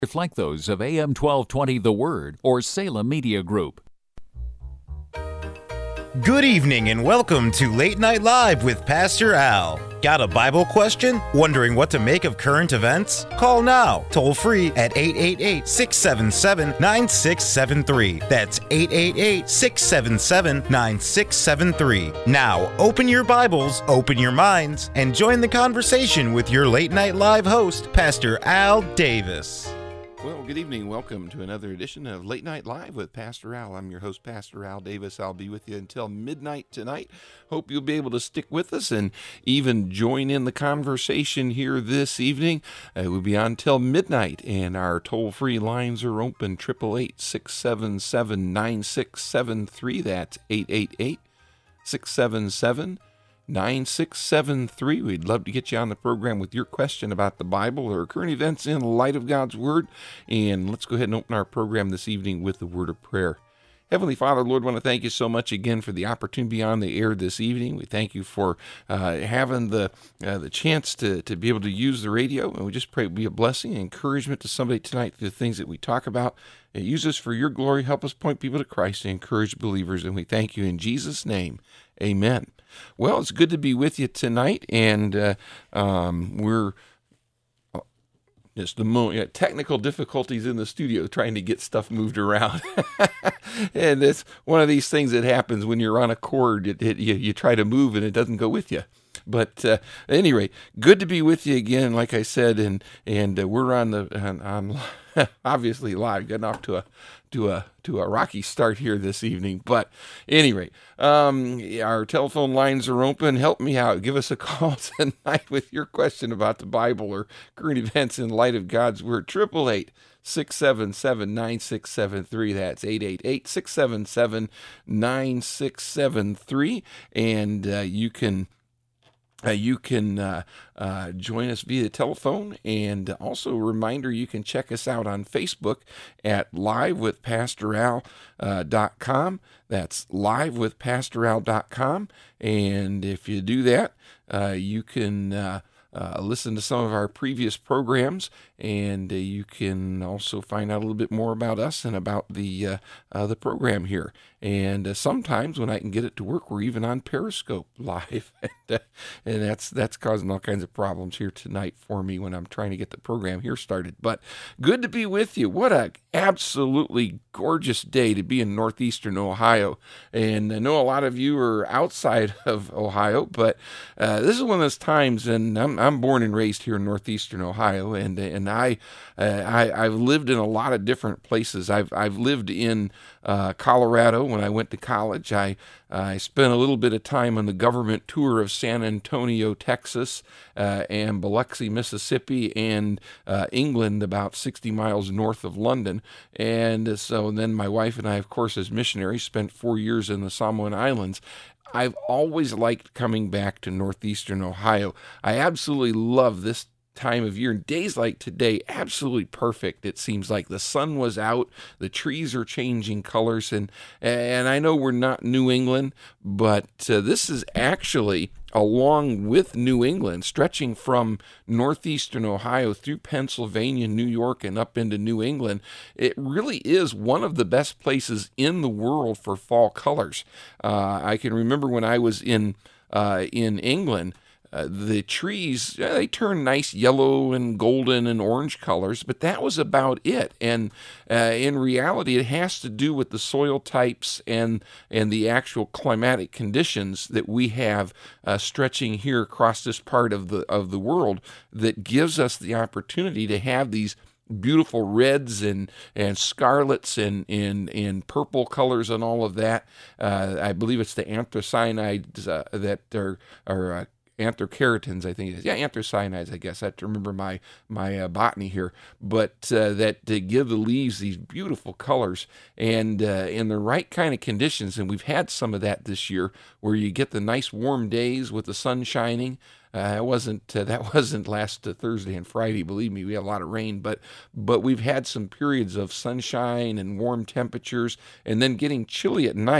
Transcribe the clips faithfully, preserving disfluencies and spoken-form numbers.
reflect those of A M twelve twenty The Word or Salem Media Group. Good evening and welcome to Late Night Live with Pastor Al. Got a Bible question? Wondering what to make of current events? Call now, toll free at eight eight eight, six seven seven, nine six seven three. That's eight eight eight, six seven seven, nine six seven three. Now, open your Bibles, open your minds, and join the conversation with your Late Night Live host, Pastor Al Davis. Well, good evening. Welcome to another edition of Late Night Live with Pastor Al. I'm your host, Pastor Al Davis. I'll be with you until midnight tonight. Hope you'll be able to stick with us and even join in the conversation here this evening. Uh, we'll be on till midnight, and our toll-free lines are open, eight eight eight, six seven seven, nine six seven three. That's eight eight eight, six seven seven, nine six seven three. We'd love to get you on the program with your question about the Bible or current events in light of God's Word. And let's go ahead and open our program this evening with the word of prayer. Heavenly Father, Lord, I want to thank you so much again for the opportunity to be on the air this evening. We thank you for uh, having the uh, the chance to, to be able to use the radio. And we just pray it be a blessing and encouragement to somebody tonight through the things that we talk about. And use us for your glory. Help us point people to Christ and encourage believers. And we thank you in Jesus' name. Amen. Well, it's good to be with you tonight, and uh, um, we're uh, just the mo- yeah, technical difficulties in the studio trying to get stuff moved around, and it's one of these things that happens when you're on a cord. It, it, you, you try to move and it doesn't go with you. But uh, anyway, good to be with you again, like I said, and and uh, we're on the on, on obviously live, getting off to a to a to a rocky start here this evening. But anyway, um, our telephone lines are open. Help me out. Give us a call tonight with your question about the Bible or current events in light of God's Word. Triple eight. six seven seven, nine six seven three. That's eight eight eight, six seven seven, nine six seven three. And uh, you can Uh, you can uh, uh, join us via telephone, and also a reminder, you can check us out on Facebook at live with pastor al dot com. That's live with pastor al dot com, and if you do that, uh, you can uh, uh, listen to some of our previous programs, and uh, you can also find out a little bit more about us and about the uh, uh, the program here. And uh, sometimes when I can get it to work, we're even on Periscope live, and, uh, and that's that's causing all kinds of problems here tonight for me when I'm trying to get the program here started. But good to be with you. What a absolutely gorgeous day to be in northeastern Ohio, and I know a lot of you are outside of Ohio, but uh, this is one of those times, and I'm I'm born and raised here in northeastern Ohio, and and I uh, I I've lived in a lot of different places. I've I've lived in uh, Colorado. When I went to college, I I spent a little bit of time on the government tour of San Antonio, Texas, uh, and Biloxi, Mississippi, and uh, England, about sixty miles north of London. And so then my wife and I, of course, as missionaries, spent four years in the Samoan Islands. I've always liked coming back to northeastern Ohio. I absolutely love this time of year, and days like today, absolutely perfect. It seems like the sun was out, the trees are changing colors, and and I know we're not New England, but uh, this is actually along with New England, stretching from northeastern Ohio through Pennsylvania, New York, and up into New England. It really is one of the best places in the world for fall colors. Uh, I can remember when I was in uh, in England, Uh, the trees, uh, they turn nice yellow and golden and orange colors, but that was about it. And uh, in reality, it has to do with the soil types and and the actual climatic conditions that we have uh, stretching here across this part of the of the world that gives us the opportunity to have these beautiful reds and and scarlets and and and purple colors and all of that. Uh, I believe it's the anthocyanins uh, that are are uh, anthocyaratins, I think it is. Yeah, anthocyanins, I guess. I have to remember my my uh, botany here. But uh, that to give the leaves these beautiful colors and uh, in the right kind of conditions. And we've had some of that this year, where you get the nice warm days with the sun shining. Uh, it wasn't uh, that wasn't last uh, Thursday and Friday. Believe me, we had a lot of rain, but but we've had some periods of sunshine and warm temperatures, and then getting chilly at night.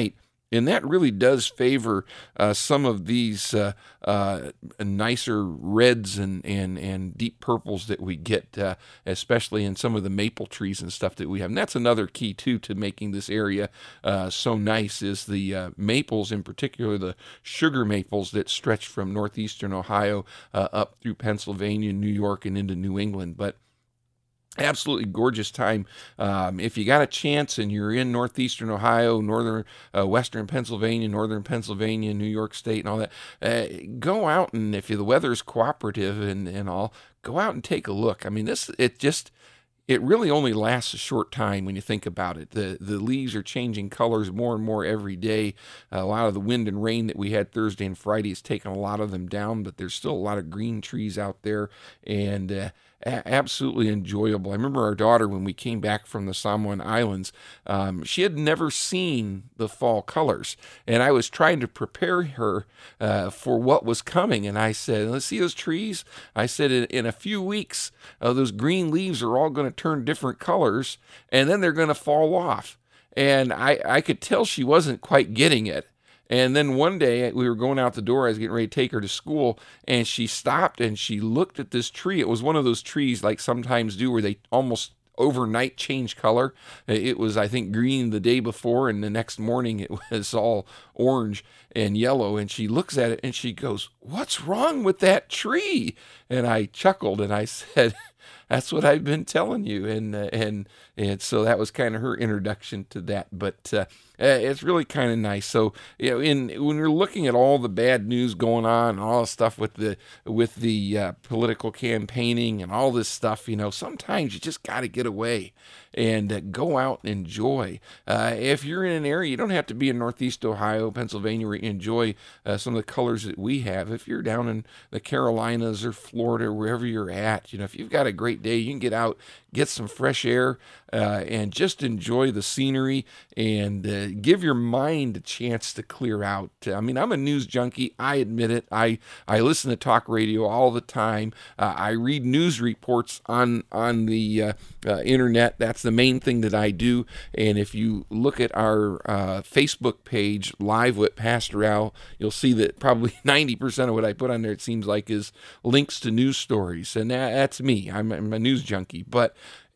And that really does favor uh, some of these uh, uh, nicer reds and, and, and deep purples that we get, uh, especially in some of the maple trees and stuff that we have. And that's another key, too, to making this area uh, so nice is the uh, maples, in particular the sugar maples that stretch from northeastern Ohio uh, up through Pennsylvania, New York, and into New England. But absolutely gorgeous time. Um, if you got a chance and you're in northeastern Ohio, northern, uh, western Pennsylvania, northern Pennsylvania, New York State, and all that, uh, go out and if the weather's cooperative and, and all, go out and take a look. I mean, this it just it really only lasts a short time when you think about it. The the leaves are changing colors more and more every day. A lot of the wind and rain that we had Thursday and Friday has taken a lot of them down, but there's still a lot of green trees out there, and uh, a- absolutely enjoyable. I remember our daughter, when we came back from the Samoan Islands, um, she had never seen the fall colors, and I was trying to prepare her uh, for what was coming, and I said, let's see those trees? I said, in, in a few weeks, uh, those green leaves are all going to turn different colors, and then they're going to fall off. And I, I could tell she wasn't quite getting it. And then one day we were going out the door. I was getting ready to take her to school, and she stopped and she looked at this tree. It was one of those trees like sometimes do where they almost overnight change color. It was, I think, green the day before, and the next morning it was all orange and yellow. And she looks at it and she goes, "What's wrong with that tree?" And I chuckled and I said, "That's what I've been telling you." And uh, and and so that was kind of her introduction to that. But uh, it's really kind of nice. So, you know, in when you're looking at all the bad news going on and all the stuff with the with the uh, political campaigning and all this stuff, you know, sometimes you just got to get away and uh, go out and enjoy. Uh, if you're in an area, you don't have to be in Northeast Ohio, Pennsylvania, where you enjoy uh, some of the colors that we have. If you're down in the Carolinas or Florida, wherever you're at, you know, if you've got a great day, you can get out, get some fresh air, uh, and just enjoy the scenery and uh, give your mind a chance to clear out. I mean, I'm a news junkie. I admit it. I, I listen to talk radio all the time. Uh, I read news reports on, on the uh, uh, internet. That's the main thing that I do. And if you look at our uh, Facebook page, Live with Pastor Al, you'll see that probably ninety percent of what I put on there, it seems like, is links to news stories. And that, that's me. I'm, I'm a news junkie. But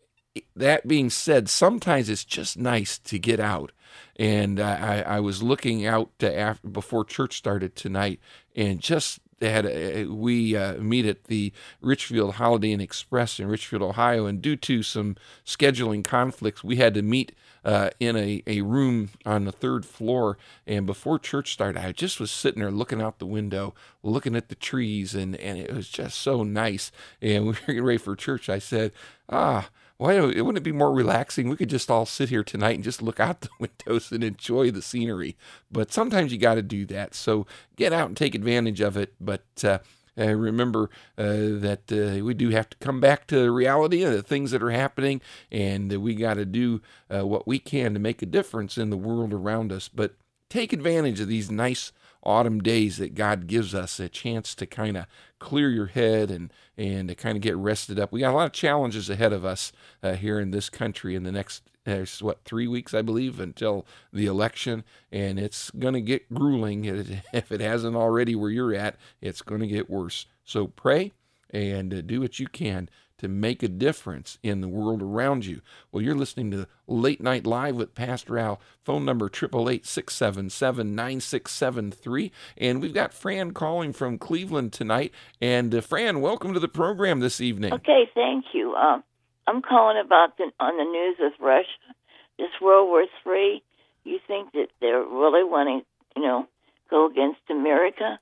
that being said, sometimes it's just nice to get out. And uh, I, I was looking out to after, before church started tonight, and just had a, we uh, meet at the Richfield Holiday Inn Express in Richfield, Ohio, and due to some scheduling conflicts, we had to meet uh, in a, a room on the third floor. And before church started, I just was sitting there looking out the window, looking at the trees, and, and it was just so nice. And we were getting ready for church. I said, ah, why wouldn't it be more relaxing? We could just all sit here tonight and just look out the windows and enjoy the scenery. But sometimes you got to do that. So get out and take advantage of it. But uh, uh, remember uh, that uh, we do have to come back to reality of the things that are happening, and uh, we got to do uh, what we can to make a difference in the world around us. But take advantage of these nice autumn days that God gives us, a chance to kind of clear your head and and to kind of get rested up. We got a lot of challenges ahead of us uh, here in this country in the next, uh, what, three weeks, I believe, until the election, and it's going to get grueling. If it hasn't already where you're at, it's going to get worse. So pray and uh, do what you can to make a difference in the world around you. Well, you're listening to Late Night Live with Pastor Al. Phone number eight eight eight, six seven seven, nine six seven three. And we've got Fran calling from Cleveland tonight. And uh, Fran, welcome to the program this evening. Okay, thank you. Um, I'm calling about the, on the news with Russia, this World War Three. You think that they're really wanting, you know, go against America?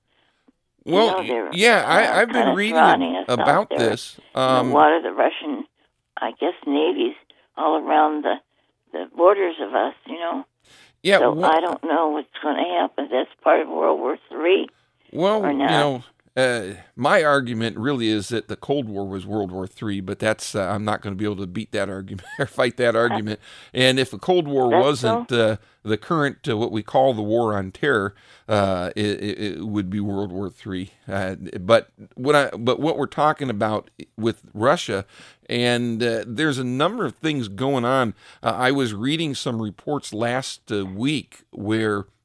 Well, you know, yeah, uh, I, I've been reading about this. Um, a lot of the Russian, I guess, navies all around the, the borders of us, you know. Yeah, so well, I don't know what's going to happen. That's part of World War Three. Well, or not. you know, uh, my argument really is that the Cold War was World War Three, but that's uh, I'm not going to be able to beat that argument or fight that argument. And if the Cold War That's wasn't so? uh, the current, uh, what we call the War on Terror, uh, it, it would be World War Three. Uh, but what I, but what we're talking about with Russia, and uh, there's a number of things going on. Uh, I was reading some reports last uh, week where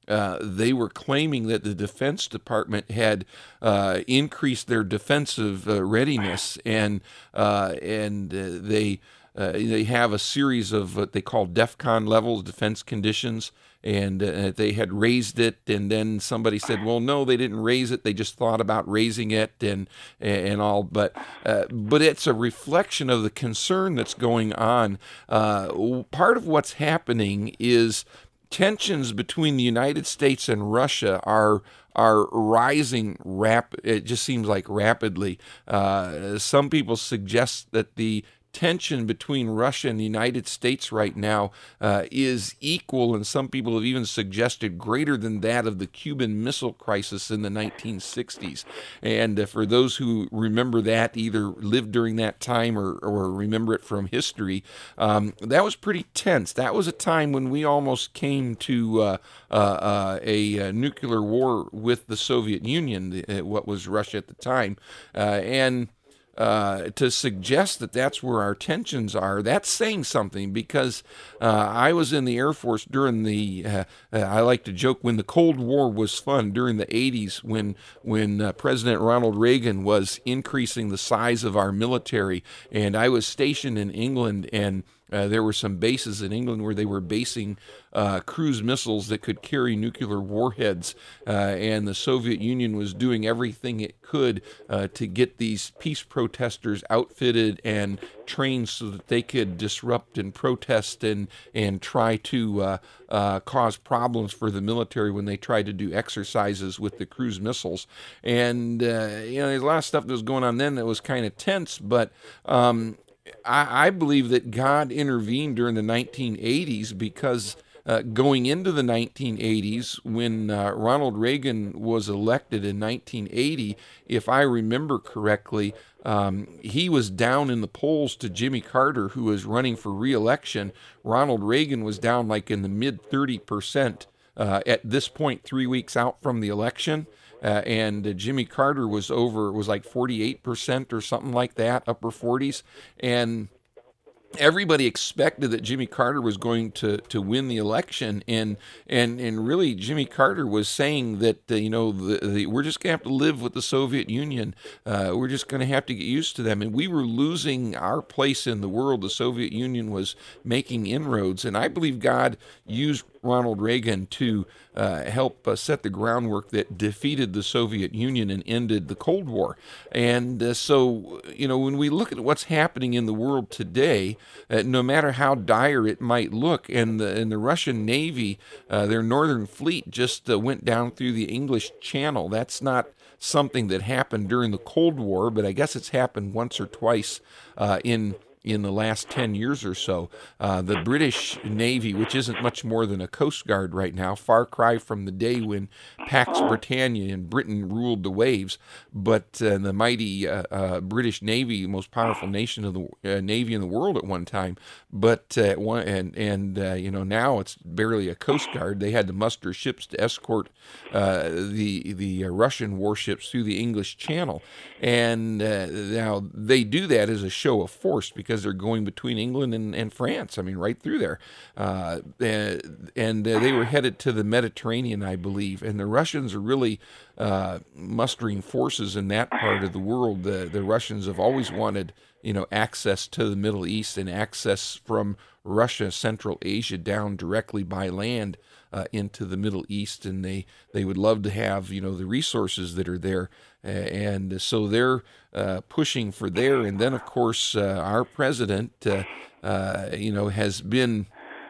Uh, they were claiming that the Defense Department had uh, increased their defensive uh, readiness, and uh, and uh, they uh, they have a series of what they call DEFCON levels, defense conditions, and uh, they had raised it, and then somebody said, well, no, they didn't raise it, they just thought about raising it, and and all, but uh, but it's a reflection of the concern that's going on. Uh, part of what's happening is tensions between the United States and Russia are are rising rap. It just seems like rapidly. Uh, some people suggest that the tension between Russia and the United States right now uh, is equal, and some people have even suggested greater than that of the Cuban Missile Crisis in the nineteen sixties. And uh, for those who remember that, either lived during that time or, or remember it from history, um, that was pretty tense. That was a time when we almost came to uh, uh, uh, a, a nuclear war with the Soviet Union, the, uh, what was Russia at the time, uh, and Uh, to suggest that that's where our tensions are, that's saying something, because uh, I was in the Air Force during the, uh, uh, I like to joke, when the Cold War was fun, during the eighties, when when uh, President Ronald Reagan was increasing the size of our military, and I was stationed in England, and Uh, there were some bases in England where they were basing uh, cruise missiles that could carry nuclear warheads, uh, and the Soviet Union was doing everything it could uh, to get these peace protesters outfitted and trained so that they could disrupt and protest and and try to uh, uh, cause problems for the military when they tried to do exercises with the cruise missiles. And uh, you know, there's a lot of stuff that was going on then that was kind of tense, but um, I, I believe that God intervened during the nineteen eighties, because uh, going into the nineteen eighties, when uh, Ronald Reagan was elected in nineteen eighty, if I remember correctly, um, he was down in the polls to Jimmy Carter, who was running for re-election. Ronald Reagan was down like in the mid thirty percent uh, at this point, three weeks out from the election. Uh, and uh, Jimmy Carter was over, was like forty-eight percent or something like that, upper forties. And everybody expected that Jimmy Carter was going to, to win the election, and and and really Jimmy Carter was saying that uh, you know the, the, we're just gonna have to live with the Soviet Union. Uh, we're just gonna have to get used to them, and we were losing our place in the world. The Soviet Union was making inroads, and I believe God used Ronald Reagan to uh, help uh, set the groundwork that defeated the Soviet Union and ended the Cold War. And uh, so, you know, when we look at what's happening in the world today, uh, no matter how dire it might look, and the, and the Russian Navy, uh, their Northern Fleet just uh, went down through the English Channel. That's not something that happened during the Cold War, but I guess it's happened once or twice uh, in in the last ten years or so. Uh, the British Navy, which isn't much more than a Coast Guard right now, far cry from the day when Pax Britannia and Britain ruled the waves, but uh, the mighty uh, uh, British Navy, most powerful nation of the uh, Navy in the world at one time, but uh, one, and, and uh, you know, now it's barely a Coast Guard. They had to muster ships to escort uh, the, the uh, Russian warships through the English Channel, and uh, now they do that as a show of force, because they're going between England and, and France. I mean, right through there. Uh, and and uh, they were headed to the Mediterranean, I believe. And the Russians are really uh, mustering forces in that part of the world. The, the Russians have always wanted, you know, access to the Middle East and access from Russia, Central Asia, down directly by land uh, into the Middle East. And they, they would love to have, you know, the resources that are there. Uh, and so they're uh, pushing for there. And then, of course, uh, our president, uh, uh, you know, has been,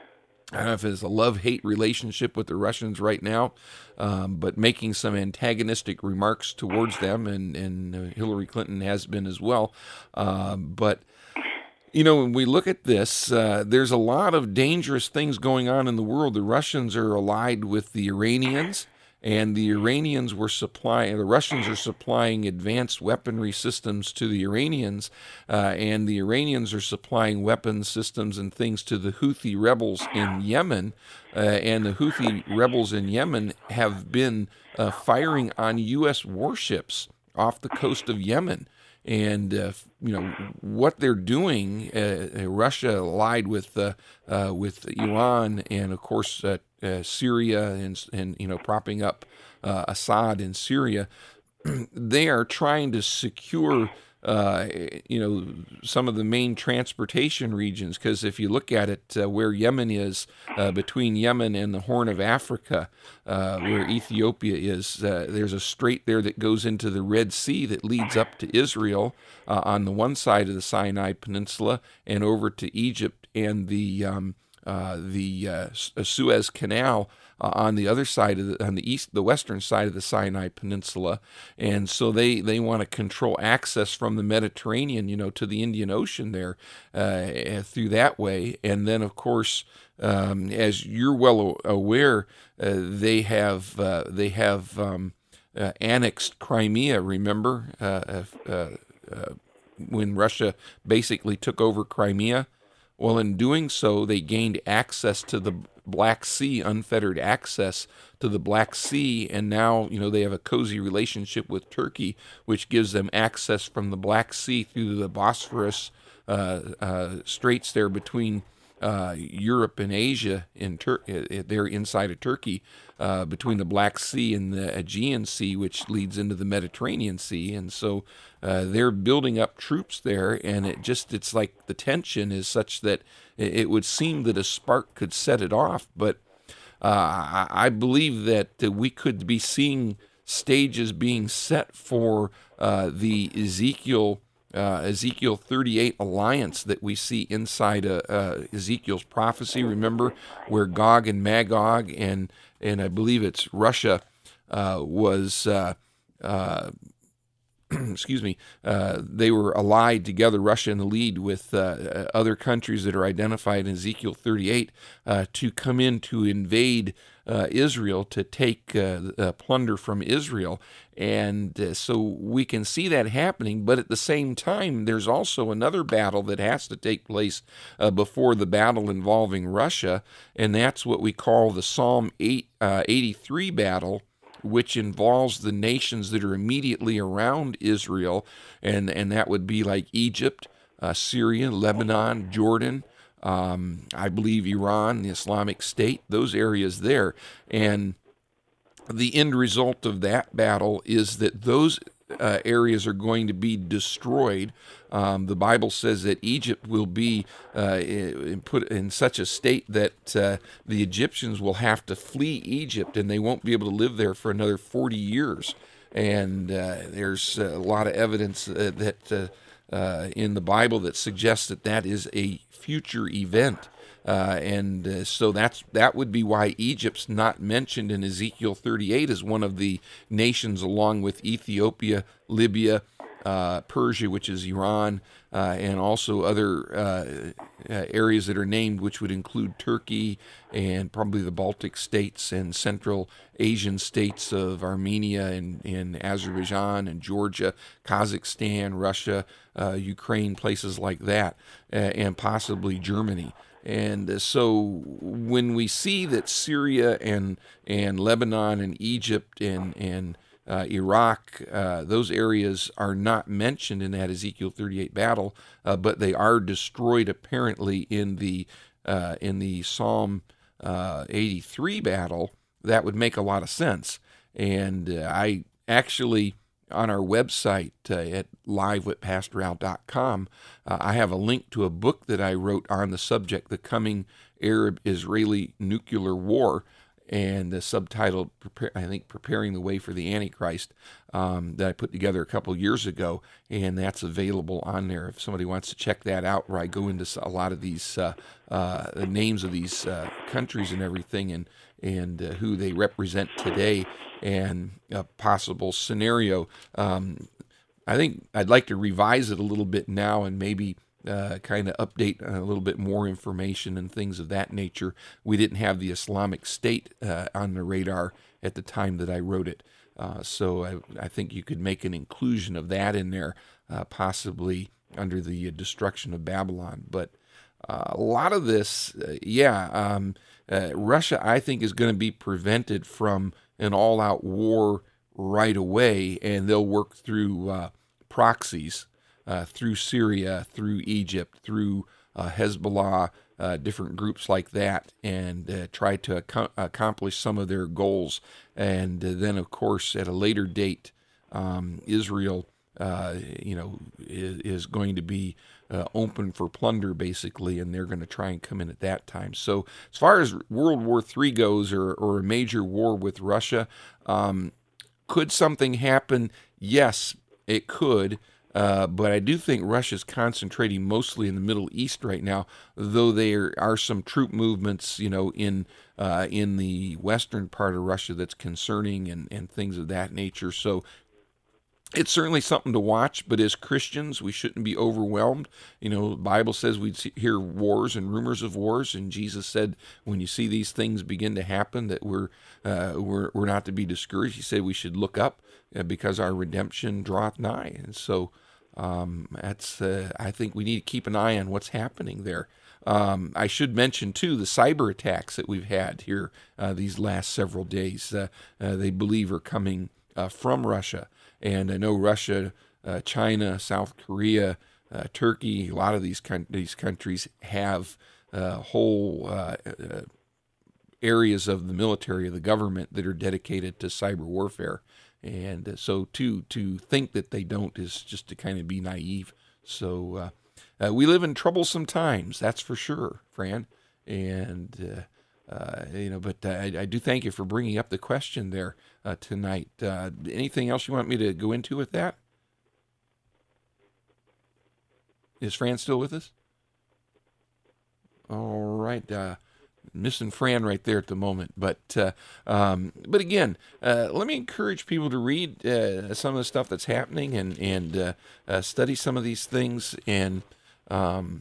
I don't know if it's a love-hate relationship with the Russians right now, um, but making some antagonistic remarks towards them, and, and uh, Hillary Clinton has been as well. Uh, but, you know, when we look at this, uh, there's a lot of dangerous things going on in the world. The Russians are allied with the Iranians, and the Iranians were supplying, the Russians are supplying advanced weaponry systems to the Iranians, uh, and the Iranians are supplying weapons systems and things to the Houthi rebels in Yemen, uh, and the Houthi rebels in Yemen have been uh, firing on U S warships off the coast of Yemen. And, uh, you know, what they're doing, uh, Russia allied with uh, uh, with Iran and, of course, uh, uh, Syria and and you know propping up uh, Assad in Syria, they are trying to secure uh, you know some of the main transportation regions, because if you look at it, uh, where Yemen is, uh, between Yemen and the Horn of Africa, uh, where Ethiopia is, uh, there's a strait there that goes into the Red Sea that leads up to Israel uh, on the one side of the Sinai Peninsula and over to Egypt and the um, uh, the uh, Suez Canal Uh, on the other side of the, on the east, the western side of the Sinai Peninsula, and so they, they want to control access from the Mediterranean, you know, to the Indian Ocean there uh, through that way. And then, of course, um, as you're well aware, uh, they have uh, they have um, uh, annexed Crimea. Remember uh, uh, uh, when Russia basically took over Crimea? Well, in doing so, they gained access to the Black Sea, unfettered access to the Black Sea, and now, you know, they have a cozy relationship with Turkey, which gives them access from the Black Sea through the Bosphorus uh, uh, straits there between uh, Europe and Asia, in Tur- there inside of Turkey, uh, between the Black Sea and the Aegean Sea, which leads into the Mediterranean Sea, and so uh, they're building up troops there, and it just, it's like the tension is such that it would seem that a spark could set it off, but uh, I believe that we could be seeing stages being set for uh, the Ezekiel uh, Ezekiel thirty-eight alliance that we see inside uh, uh, Ezekiel's prophecy. Remember, where Gog and Magog and and I believe it's Russia uh, was. Uh, uh, excuse me, uh, they were allied together, Russia in the lead, with uh, other countries that are identified in Ezekiel thirty-eight, uh, to come in to invade uh, Israel, to take uh, uh, plunder from Israel. And uh, so we can see that happening, but at the same time, there's also another battle that has to take place uh, before the battle involving Russia, and that's what we call the Psalm eight, uh, eighty-three battle, which involves the nations that are immediately around Israel, and, and that would be like Egypt, uh, Syria, Lebanon, Jordan, um, I believe Iran, the Islamic State, those areas there. And the end result of that battle is that those uh, areas are going to be destroyed. Um, the Bible says that Egypt will be uh, in, put in such a state that uh, the Egyptians will have to flee Egypt, and they won't be able to live there for another forty years. And uh, there's a lot of evidence uh, that uh, uh, in the Bible that suggests that that is a future event. Uh, and uh, so that's that would be why Egypt's not mentioned in Ezekiel thirty-eight as one of the nations, along with Ethiopia, Libya, uh, Persia, which is Iran, uh, and also other uh, uh, areas that are named, which would include Turkey and probably the Baltic states and Central Asian states of Armenia and, and Azerbaijan and Georgia, Kazakhstan, Russia, uh, Ukraine, places like that, uh, and possibly Germany. And so when we see that Syria and and Lebanon and Egypt and and uh, Iraq, uh, those areas are not mentioned in that Ezekiel thirty-eight battle, uh, but they are destroyed apparently in the uh, in the Psalm uh, eighty-three battle, that would make a lot of sense. And uh, I actually, on our website uh, at live with pastor al dot com, uh, I have a link to a book that I wrote on the subject, The Coming Arab-Israeli Nuclear War, and the subtitled, I think, Preparing the Way for the Antichrist, um, that I put together a couple years ago, and that's available on there if somebody wants to check that out, where I go into a lot of these uh, uh, the names of these uh, countries and everything, and, and uh, who they represent today, and a possible scenario. Um, I think I'd like to revise it a little bit now and maybe uh, kind of update a little bit more information and things of that nature. We didn't have the Islamic State uh, on the radar at the time that I wrote it. Uh, so I, I think you could make an inclusion of that in there, uh, possibly under the destruction of Babylon. But uh, a lot of this, uh, yeah, um, uh, Russia, I think, is going to be prevented from an all-out war right away, and they'll work through uh, proxies, uh, through Syria, through Egypt, through uh, Hezbollah, uh, different groups like that, and uh, try to ac- accomplish some of their goals. And uh, then, of course, at a later date, um, Israel, uh, you know, is, is going to be uh, open for plunder, basically, and they're going to try and come in at that time. So as far as World War Three goes, or, or a major war with Russia, um, could something happen? Yes, it could. Uh, but I do think Russia's concentrating mostly in the Middle East right now, though there are some troop movements, you know, in uh, in the western part of Russia that's concerning, and, and things of that nature. So it's certainly something to watch, but as Christians, we shouldn't be overwhelmed. You know, the Bible says we'd see, hear wars and rumors of wars, and Jesus said when you see these things begin to happen, that we're uh, we're we're not to be discouraged. He said we should look up uh, because our redemption draweth nigh. And so um, that's uh, I think we need to keep an eye on what's happening there. Um, I should mention, too, the cyber attacks that we've had here uh, these last several days. Uh, uh, they believe are coming uh, from Russia. And I know Russia, uh, China, South Korea, uh, Turkey, a lot of these, con- these countries have uh, whole uh, uh, areas of the military, of the government, that are dedicated to cyber warfare. And uh, so to, to think that they don't is just to kind of be naive. So uh, uh, we live in troublesome times, that's for sure, Fran. And uh, Uh, you know, but uh, I, I do thank you for bringing up the question there uh, tonight. Uh, anything else you want me to go into with that? Is Fran still with us? All right, uh, missing Fran right there at the moment. But uh, um, but again, uh, let me encourage people to read uh, some of the stuff that's happening, and and uh, uh, study some of these things. And um,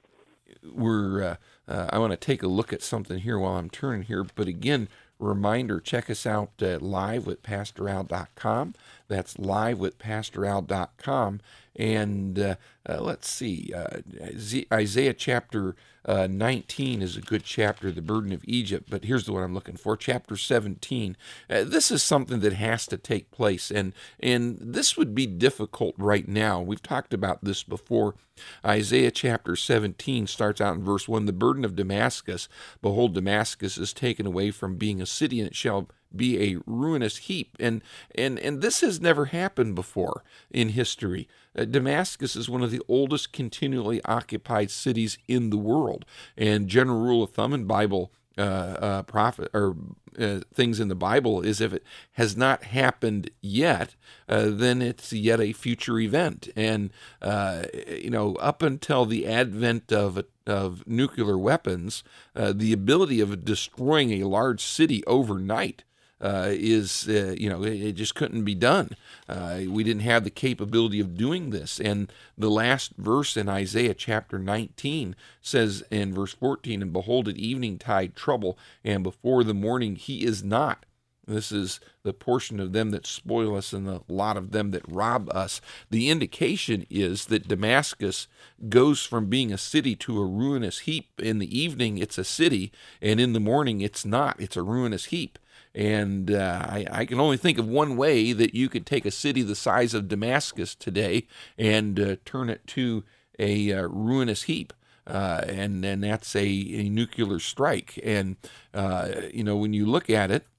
we're uh, Uh, I want to take a look at something here while I'm turning here. But again, reminder, check us out at live with pastor al dot com. That's live with pastor al dot com. And uh, uh, let's see, uh, Isaiah chapter uh, nineteen is a good chapter, the burden of Egypt. But here's the one I'm looking for, chapter seventeen. Uh, this is something that has to take place, and and this would be difficult right now. We've talked about this before. Isaiah chapter seventeen starts out in verse one, the burden of Damascus. Behold, Damascus is taken away from being a city, and it shall be a ruinous heap. And and and this has never happened before in history. Uh, Damascus is one of the oldest continually occupied cities in the world. And general rule of thumb in Bible uh, uh, prophet or uh, things in the Bible is, if it has not happened yet, uh, then it's yet a future event. And uh, you know, up until the advent of of nuclear weapons, uh, the ability of destroying a large city overnight Uh, is, uh, you know, it, it just couldn't be done. Uh, we didn't have the capability of doing this. And the last verse in Isaiah chapter nineteen says in verse fourteen, and behold, at evening tide trouble, and before the morning he is not. This is the portion of them that spoil us and the lot of them that rob us. The indication is that Damascus goes from being a city to a ruinous heap. In the evening, it's a city, and in the morning, it's not. It's a ruinous heap. And uh, I, I can only think of one way that you could take a city the size of Damascus today and uh, turn it to a uh, ruinous heap. Uh, and, and that's a, a nuclear strike. And, uh, you know, when you look at it,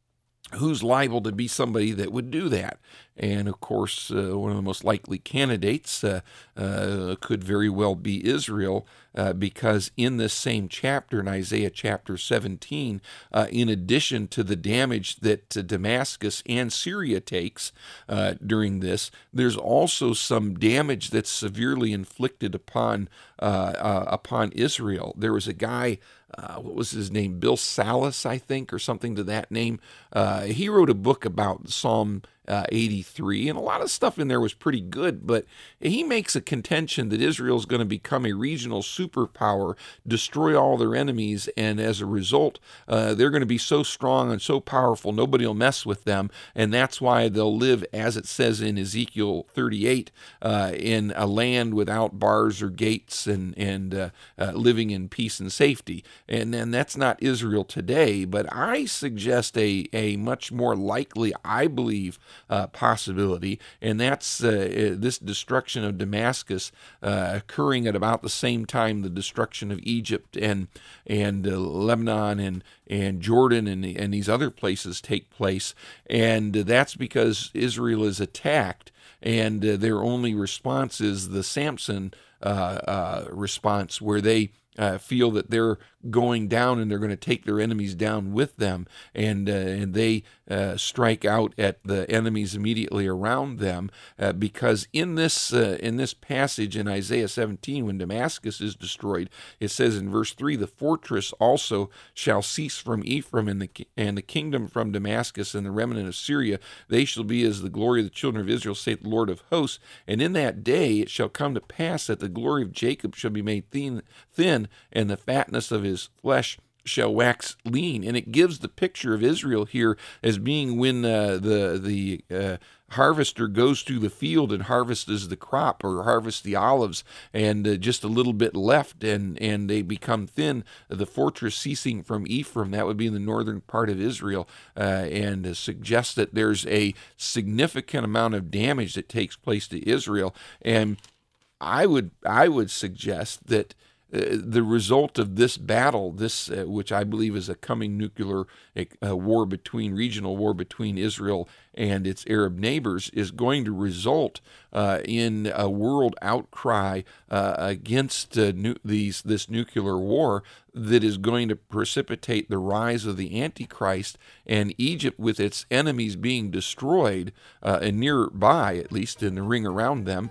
who's liable to be somebody that would do that? And, of course, uh, one of the most likely candidates uh, uh, could very well be Israel, uh, because in this same chapter, in Isaiah chapter seventeen, uh, in addition to the damage that uh, Damascus and Syria takes uh, during this, there's also some damage that's severely inflicted upon uh, uh, upon Israel. There was a guy, uh, what was his name, Bill Salas, I think, or something to that name. Uh, he wrote a book about Psalm Uh, eighty-three, and a lot of stuff in there was pretty good, but he makes a contention that Israel is going to become a regional superpower, destroy all their enemies, and as a result, uh, they're going to be so strong and so powerful, nobody will mess with them, and that's why they'll live, as it says in Ezekiel thirty-eight, uh, in a land without bars or gates, and, and uh, uh, living in peace and safety. And, and that's not Israel today, but I suggest a, a much more likely, I believe, uh, possibility, and that's uh, this destruction of Damascus uh, occurring at about the same time the destruction of Egypt and and uh, Lebanon and and Jordan and and these other places take place, and that's because Israel is attacked, and uh, their only response is the Samson uh, uh, response, where they Uh, feel that they're going down and they're going to take their enemies down with them, and uh, and they uh, strike out at the enemies immediately around them, uh, because in this uh, in this passage in Isaiah seventeen, when Damascus is destroyed, it says in verse three, the fortress also shall cease from Ephraim, and the and the kingdom from Damascus, and the remnant of Syria, they shall be as the glory of the children of Israel, saith the Lord of hosts. And in that day it shall come to pass that the glory of Jacob shall be made thin, thin and the fatness of his flesh shall wax lean. And it gives the picture of Israel here as being when uh, the the uh, harvester goes through the field and harvests the crop or harvests the olives, and uh, just a little bit left, and, and they become thin. The fortress ceasing from Ephraim, that would be in the northern part of Israel, uh, and uh, suggests that there's a significant amount of damage that takes place to Israel. And I would I would suggest that Uh, the result of this battle, this uh, which I believe is a coming nuclear uh, war between, regional war between Israel and its Arab neighbors, is going to result uh, in a world outcry uh, against uh, nu- these this nuclear war that is going to precipitate the rise of the Antichrist, and Egypt, with its enemies being destroyed uh, and nearby, at least in the ring around them,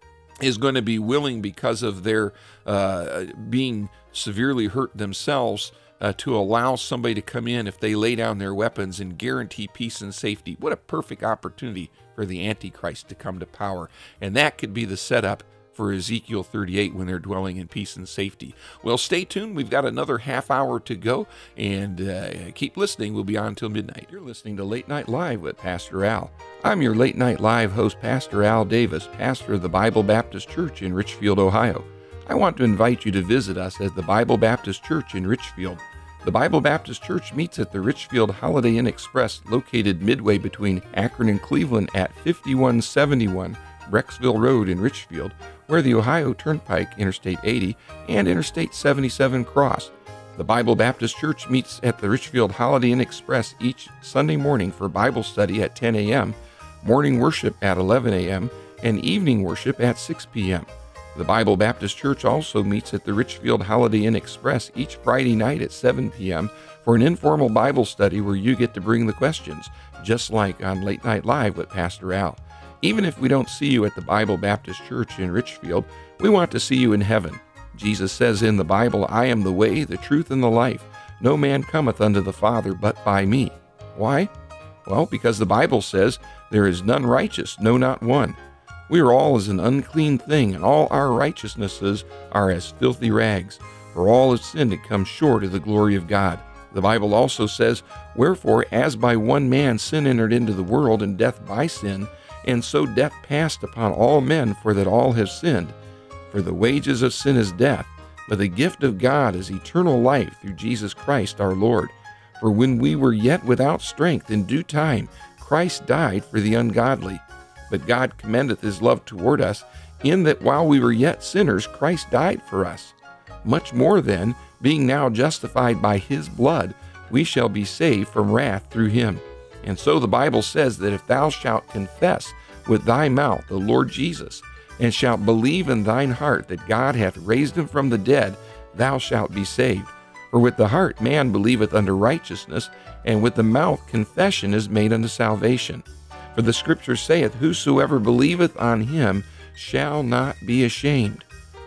is going to be willing, because of their uh, being severely hurt themselves, uh, to allow somebody to come in if they lay down their weapons and guarantee peace and safety. What a perfect opportunity for the Antichrist to come to power. And that could be the setup for Ezekiel thirty-eight when they're dwelling in peace and safety. Well, stay tuned. We've got another half hour to go, and uh, keep listening. We'll be on until midnight. You're listening to Late Night Live with Pastor Al. I'm your Late Night Live host, Pastor Al Davis, pastor of the Bible Baptist Church in Richfield, Ohio. I want to invite you to visit us at the Bible Baptist Church in Richfield. The Bible Baptist Church meets at the Richfield Holiday Inn Express, located midway between Akron and Cleveland at fifty-one seventy-one Brecksville Road in Richfield, where the Ohio Turnpike, Interstate eighty, and Interstate seventy-seven cross. The Bible Baptist Church meets at the Richfield Holiday Inn Express each Sunday morning for Bible study at ten a.m., morning worship at eleven a.m., and evening worship at six p.m. The Bible Baptist Church also meets at the Richfield Holiday Inn Express each Friday night at seven p.m. for an informal Bible study where you get to bring the questions, just like on Late Night Live with Pastor Al. Even if we don't see you at the Bible Baptist Church in Richfield, we want to see you in heaven. Jesus says in the Bible, I am the way, the truth, and the life. No man cometh unto the Father but by me. Why? Well, because the Bible says, there is none righteous, no, not one. We are all as an unclean thing, and all our righteousnesses are as filthy rags. For all have sinned and come short of the glory of God. The Bible also says, wherefore, as by one man sin entered into the world, and death by sin, and so death passed upon all men, for that all have sinned. For the wages of sin is death, but the gift of God is eternal life through Jesus Christ our Lord. For when we were yet without strength, in due time Christ died for the ungodly. But God commendeth his love toward us, in that while we were yet sinners, Christ died for us. Much more then, being now justified by his blood, we shall be saved from wrath through him. And so the Bible says that if thou shalt confess with thy mouth the Lord Jesus, and shalt believe in thine heart that God hath raised him from the dead, thou shalt be saved. For with the heart man believeth unto righteousness, and with the mouth confession is made unto salvation. For the Scripture saith, whosoever believeth on him shall not be ashamed.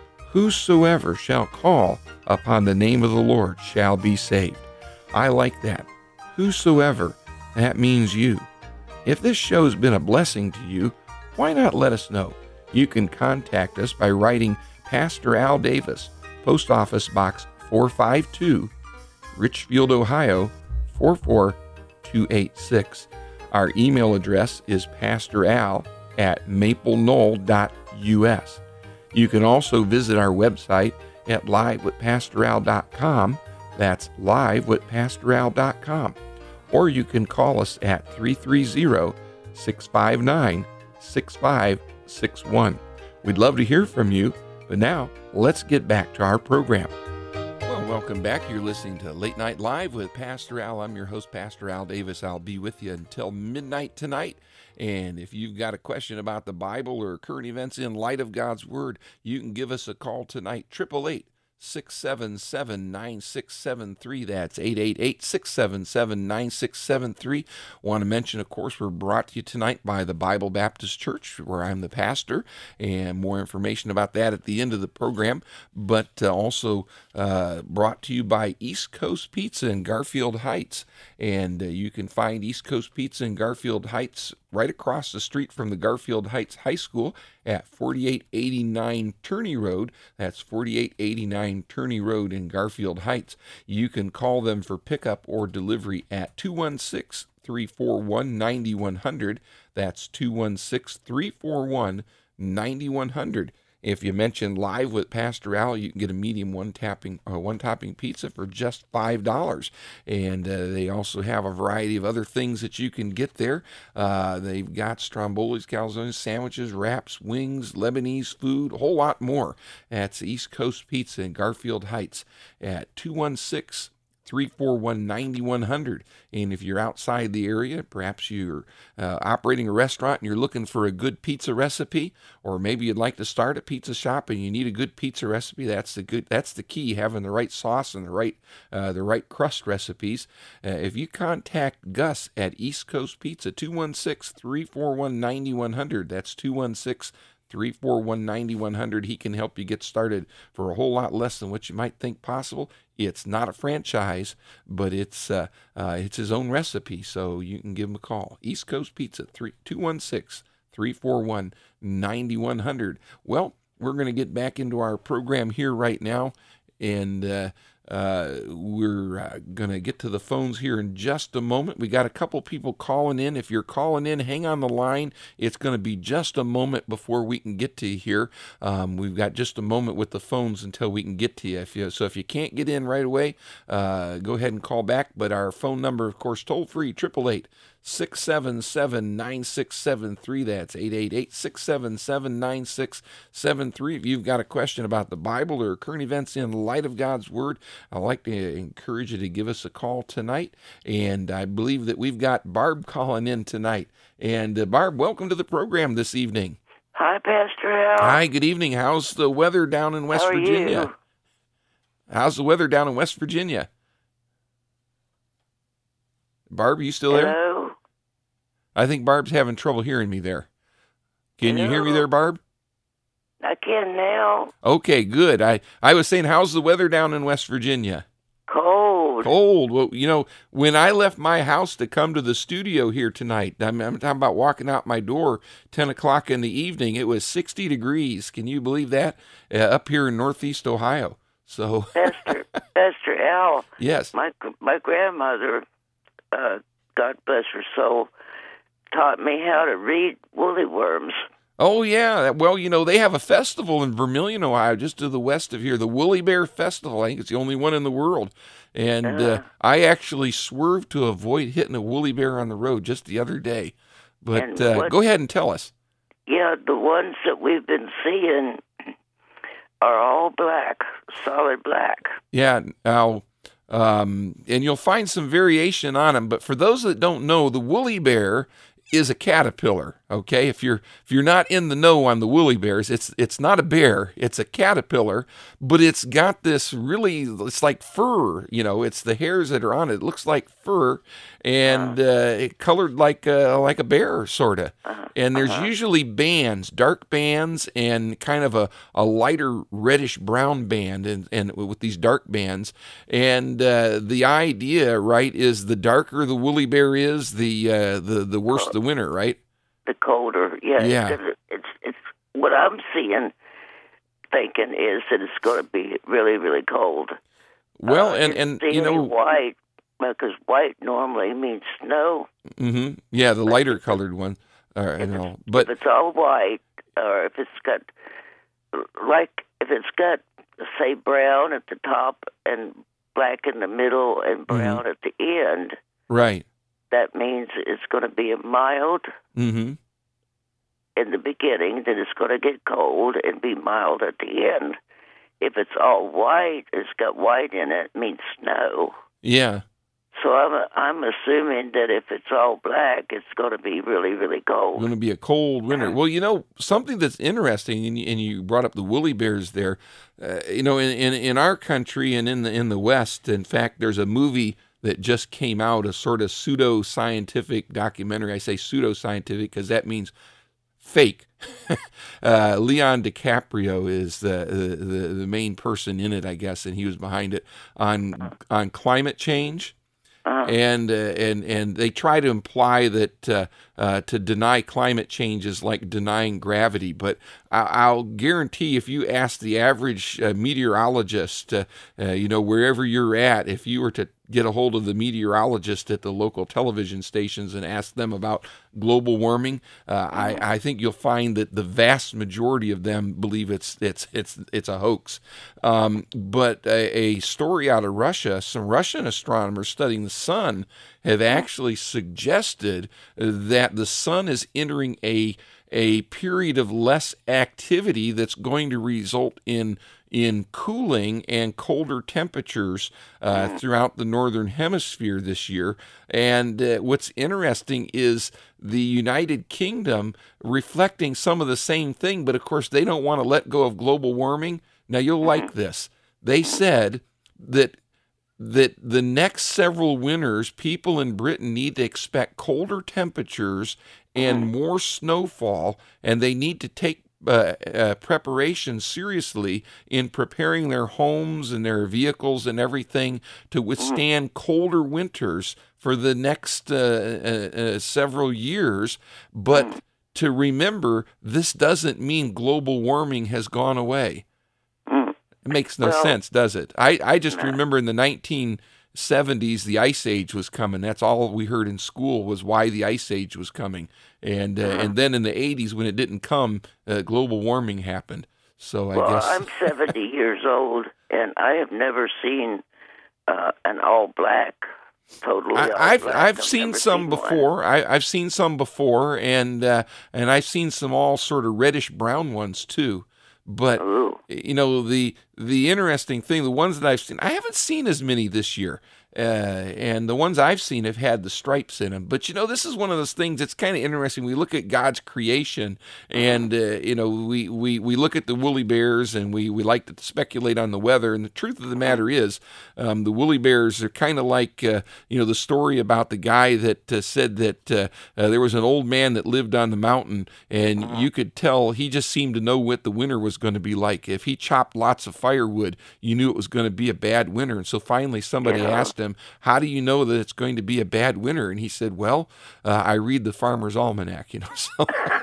Whosoever shall call upon the name of the Lord shall be saved. I like that. Whosoever, that means you. If this show's been a blessing to you, why not let us know? You can contact us by writing Pastor Al Davis, Post Office Box four five two, Richfield, Ohio four four two eight six. Our email address is pastoral at maple knoll dot u s. You can also visit our website at live with pastor al dot com. That's live with pastor al dot com. Or you can call us at three three zero, six five nine, six five six one. We'd love to hear from you, but now let's get back to our program. Well, welcome back. You're listening to Late Night Live with Pastor Al. I'm your host, Pastor Al Davis. I'll be with you until midnight tonight. And if you've got a question about the Bible or current events in light of God's Word, you can give us a call tonight, eight eight eight, six seven seven, nine six seven three. That's eight eight eight, six seven seven, nine six seven three. Want to mention, of course, we're brought to you tonight by the Bible Baptist Church, where I'm the pastor, and more information about that at the end of the program, but uh, also uh, brought to you by East Coast Pizza in Garfield Heights. And uh, you can find East Coast Pizza in Garfield Heights right across the street from the Garfield Heights High School at forty-eight eighty-nine Turney Road. That's forty-eight eighty-nine Turney Road in Garfield Heights. You can call them for pickup or delivery at two one six, three four one, nine one zero zero. That's two one six, three four one, nine one zero zero. If you mention Live with Pastor Al, you can get a medium one-topping uh, one-topping pizza for just five dollars. And uh, they also have a variety of other things that you can get there. Uh, they've got strombolis, calzones, sandwiches, wraps, wings, Lebanese food, a whole lot more. That's East Coast Pizza in Garfield Heights at two one six, three four one, nine one zero zero. And if you're outside the area, perhaps you're uh, operating a restaurant and you're looking for a good pizza recipe, or maybe you'd like to start a pizza shop and you need a good pizza recipe, that's the good that's the key, having the right sauce and the right uh, the right crust recipes. Uh, if you contact Gus at East Coast Pizza, two one six, three four one, nine one zero zero, that's two one six, three four one, nine one zero zero. He can help you get started for a whole lot less than what you might think possible. It's not a franchise, but it's uh, uh, it's his own recipe, so you can give him a call. East Coast Pizza, two one six, three four one, nine one zero zero. Well, we're going to get back into our program here right now, and uh, uh, we're uh, going to get to the phones here in just a moment. We got a couple people calling in. If you're calling in, hang on the line. It's going to be just a moment before we can get to you here. Um, we've got just a moment with the phones until we can get to you. If you so if you can't get in right away, uh, go ahead and call back. But our phone number, of course, toll free, eight eight eight, six seven seven, nine six seven three. That's eight eight eight, six seven seven, nine six seven three. If you've got a question about the Bible or current events in light of God's Word, I'd like to encourage you to give us a call tonight. And I believe that we've got Barb calling in tonight. And uh, Barb, welcome to the program this evening. Hi, Pastor Al. Hi, good evening. How's the weather down in West How are Virginia? you? How's the weather down in West Virginia? Barb, are you still there? Hello? I think Barb's having trouble hearing me there. Can you hear me Hello? there, Barb? I can now. Okay, good. I, I was saying, how's the weather down in West Virginia? Cold. Cold. Well, you know, when I left my house to come to the studio here tonight, I'm, I'm talking about walking out my door ten o'clock in the evening, it was sixty degrees. Can you believe that? Uh, up here in Northeast Ohio. So, Pastor, Pastor Al, yes. my my grandmother, uh, God bless her soul, taught me how to read woolly worms. Oh, yeah. Well, you know, they have a festival in Vermilion, Ohio, just to the west of here, the Woolly Bear Festival. I think it's the only one in the world. And uh, Uh-huh. I actually swerved to avoid hitting a woolly bear on the road just the other day. But And uh, what- go ahead and tell us. Yeah, the ones that we've been seeing are all black, solid black. Yeah, now, um, and you'll find some variation on them. But for those that don't know, the woolly bear is a caterpillar. Okay, if you're if you're not in the know on the woolly bears, it's it's not a bear, it's a caterpillar, but it's got this really, it's like fur. You know, it's the hairs that are on it. It looks like fur, and uh, it colored like a, like a bear, sorta. And there's usually bands, dark bands, and kind of a, a lighter reddish brown band, and, and with these dark bands. And uh, the idea, right, is the darker the woolly bear is, the uh, the the worse the winter, right? The colder, yeah. Yeah. It's, it's it's what I'm seeing, thinking is that it's going to be really, really cold. Well, Uh, and it's and seeing you know, white, because white normally means snow. hmm yeah, the lighter colored one, uh, you know, but If it's all white, or if it's got, like, if it's got, say, brown at the top and black in the middle and brown at the end, right. that means it's going to be a mild Mm-hmm. in the beginning, then it's going to get cold and be mild at the end. If it's all white, it's got white in it, it means snow. Yeah. So I'm I'm assuming that if it's all black, it's going to be really, really cold. Going to be a cold winter. Well, you know, something that's interesting, and you, and you brought up the woolly bears there. Uh, you know, in, in in our country and in the in the West, in fact, there's a movie that just came out, a sort of pseudo-scientific documentary. I say pseudo-scientific because that means fake. uh, Leon DiCaprio is the, the the main person in it, I guess, and he was behind it on on climate change. Uh-huh. And uh, and and they try to imply that uh, uh, to deny climate change is like denying gravity. But I- I'll guarantee, if you ask the average uh, meteorologist, uh, uh, you know, wherever you're at, if you were to get a hold of the meteorologist at the local television stations and ask them about global warming, uh, I, I think you'll find that the vast majority of them believe it's it's it's it's a hoax. Um, but a, a story out of Russia, some Russian astronomers studying the sun have actually suggested that the sun is entering a a period of less activity that's going to result in in cooling and colder temperatures uh, throughout the northern hemisphere this year. And uh, what's interesting is the United Kingdom reflecting some of the same thing, but of course they don't want to let go of global warming. Now you'll like this. They said that that the next several winters, people in Britain need to expect colder temperatures and more snowfall, and they need to take uh, uh, preparation seriously in preparing their homes and their vehicles and everything to withstand colder winters for the next uh, uh, uh, several years. But to remember, this doesn't mean global warming has gone away. It makes no Well, sense, does it? I, I just remember in the nineteen seventies, the Ice Age was coming. That's all we heard in school was why the Ice Age was coming. And uh, and then in the eighties, when it didn't come, uh, global warming happened. So I well, guess I'm seventy years old, and I have never seen uh, an all black. Totally, all I, I've black. I've seen never some seen one. before. I, I've seen some before, and uh, and I've seen some all sort of reddish brown ones too. But Ooh. you know, the the interesting thing, the ones that I've seen, I haven't seen as many this year. Uh, and the ones I've seen have had the stripes in them. But, you know, this is one of those things that's kind of interesting. We look at God's creation and, uh, you know, we, we, we look at the woolly bears and we, we like to speculate on the weather. And the truth of the matter is um, the woolly bears are kind of like, uh, you know, the story about the guy that uh, said that uh, uh, there was an old man that lived on the mountain and you could tell he just seemed to know what the winter was going to be like. If he chopped lots of firewood, you knew it was going to be a bad winter. And so finally somebody Yeah. asked him, how do you know that it's going to be a bad winter? And he said, well, uh, I read the Farmer's Almanac, you know. So,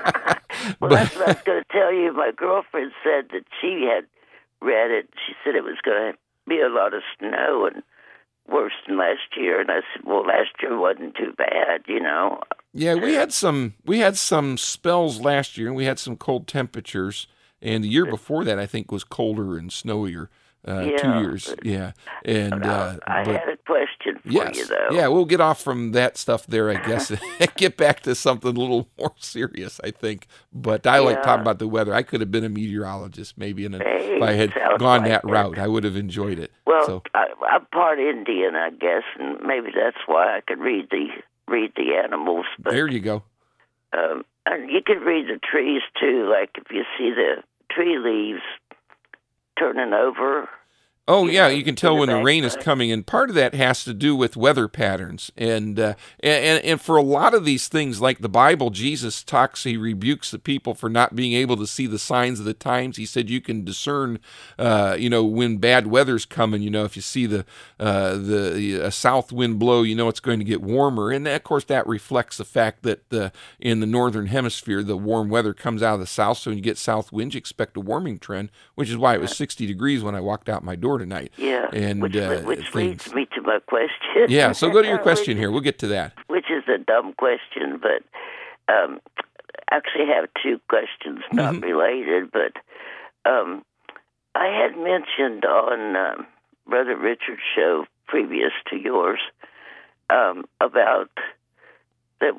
Well, that's what I was going to tell you. My girlfriend said that she had read it. She said it was going to be a lot of snow and worse than last year. And I said, well, last year wasn't too bad, you know. yeah, we had some we had some spells last year, and we had some cold temperatures. And the year before that, I think, was colder and snowier. Uh, Yeah, two years, but- yeah, and uh, I but had a question for yes, you, though. yeah, we'll get off from that stuff there, I guess, and get back to something a little more serious, I think. But I like Yeah. talking about the weather. I could have been a meteorologist, maybe, in a, Hey, if I had sounds gone like that it. route, I would have enjoyed it. Well, so I, I'm part Indian, I guess, and maybe that's why I could read the read the animals. But there you go. um, and you can read the trees too. Like if you see the tree leaves turning over. Oh, you yeah, know, you can in tell the when the rain is backside. coming, and part of that has to do with weather patterns. And, uh, and and for a lot of these things, like the Bible, Jesus talks, he rebukes the people for not being able to see the signs of the times. He said you can discern, uh, you know, when bad weather's coming. You know, if you see the uh, the a south wind blow, you know it's going to get warmer. And, of course, that reflects the fact that uh, in the northern hemisphere, the warm weather comes out of the south. So when you get south winds, you expect a warming trend, which is why it was sixty degrees when I walked out my door tonight. Yeah, And which, uh, which things. leads me to my question. Yeah, so go to your Which question is- here. We'll get to that. Which is a dumb question, but um, actually have two questions not Mhm. related. But um, I had mentioned on um, Brother Richard's show previous to yours um, about that we